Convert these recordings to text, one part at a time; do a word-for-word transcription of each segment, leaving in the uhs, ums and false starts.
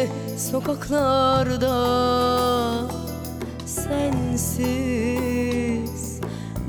sokaklarda sensiz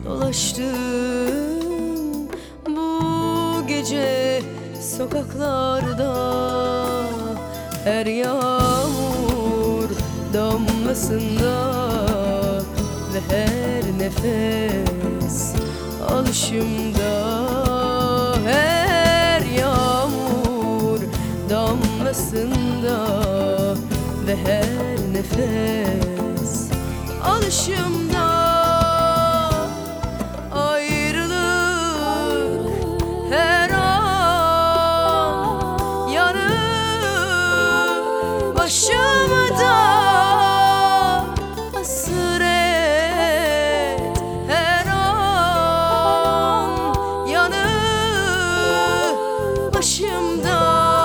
dolaştım. Bu gece sokaklarda her yağmur damlasında ve her nefes alışımda, her yağmur damlasında ve her nefes alışımda. Ayrılık her an yanı başıma da, hasret her an yanı başımda.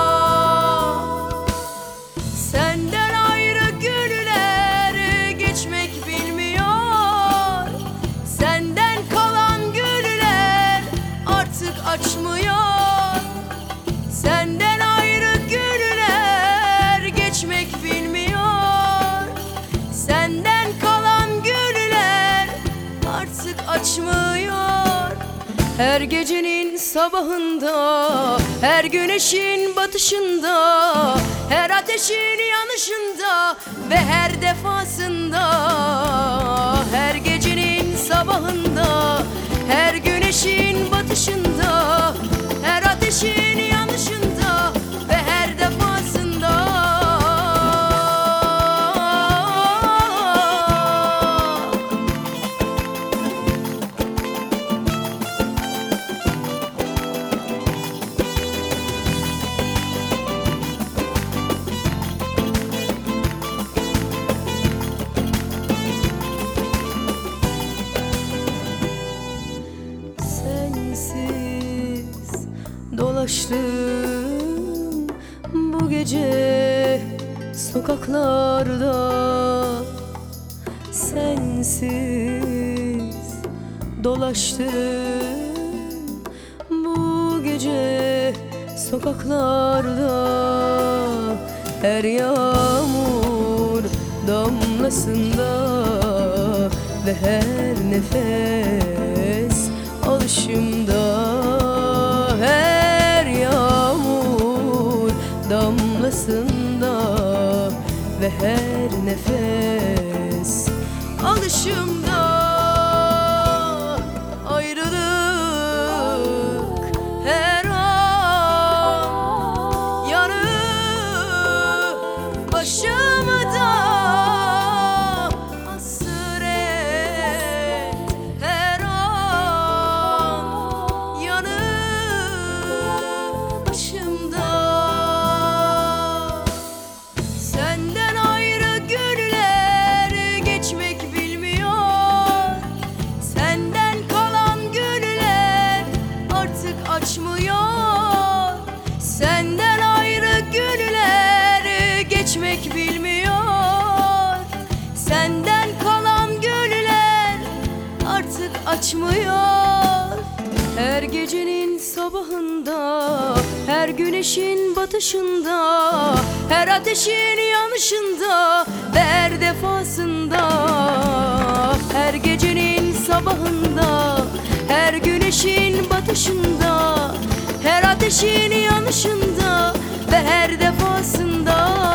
Senden ayrı günler geçmek bilmiyor, senden kalan güller artık açmıyor. Senden ayrı günler geçmek bilmiyor, senden kalan güller artık açmıyor. Her gecenin sabahında, her güneşin batışında, her ateşin yanışında ve her defasında, her gecenin sabahında, her güneşin batışında, her ateşin yanışında ve her defasında. Sensiz dolaştım bu gece sokaklarda, sensiz dolaştım bu gece sokaklarda, her yağmur damlasında ve her nefes alışımda, her yağmur damlasında ve her nefes alışımda. Ayrılık her an yanı başıma da, senden ayrı günler geçmek bilmiyor, senden kalan güller artık açmıyor. Senden ayrı günler geçmek bilmiyor, senden kalan güller artık açmıyor. Her gecenin sabahında, her güneşin batışında, her ateşin yanışında ve her defasında, her gecenin sabahında, her güneşin batışında, her ateşin yanışında ve her defasında.